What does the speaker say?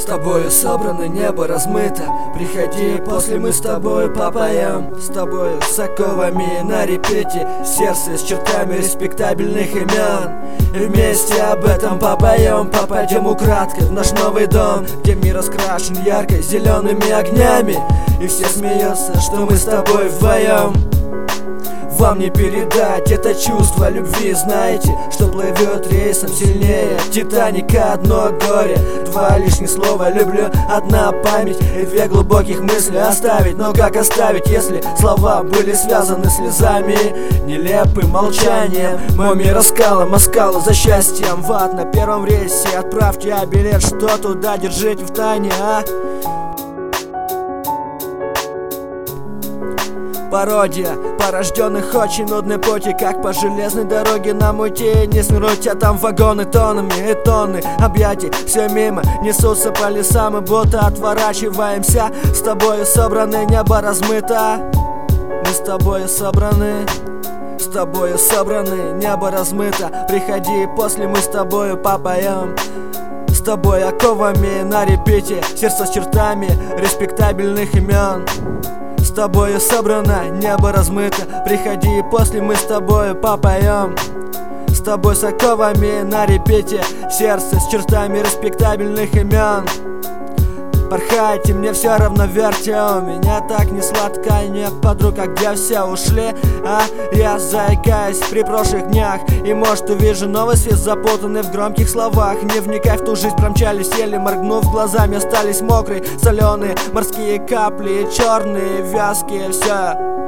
С тобою собрано, небо размыто. Приходи, после мы с тобой попоем. С тобою с оковами на репете, сердце с чертами респектабельных имен. И вместе об этом попоем. Попадем украдкой в наш новый дом, где мир раскрашен ярко зелеными огнями. И все смеются, что мы с тобой вдвоем. Вам не передать это чувство любви. Знаете, что плывет рейсом сильнее Титаника. Одно горе, два лишних слова люблю, одна память и две глубоких мысли оставить. Но как оставить, если слова были связаны слезами, нелепым молчанием? Мой мир раскалом, оскала за счастьем. В ад на первом рейсе отправьте билет, что туда держите в тайне, а? Пародия порожденных очень нудной пути, как по железной дороге нам уйти, не свернуть, а там вагоны тоннами и тонны объятий. Все мимо несутся по лесам, и будто отворачиваемся. С тобою собраны, небо размыто. Мы с тобою собраны. С тобою собраны, небо размыто. Приходи, после мы с тобою попоем. С тобой оковами на репете, сердце с чертами респектабельных имен. С тобою собрано, небо размыто. Приходи, после мы с тобою попоем. С тобой с оковами на репете, сердце с чертами респектабельных имен. Порхайте, мне все равно, верьте, у меня так не сладко. Нет подруг, а где все ушли? А я заикаюсь при прошлых днях, и может увижу новый свет, запутанный в громких словах. Не вникай в ту жизнь, промчались, еле моргнув глазами, остались мокрые, соленые морские капли, черные, вязкие, все.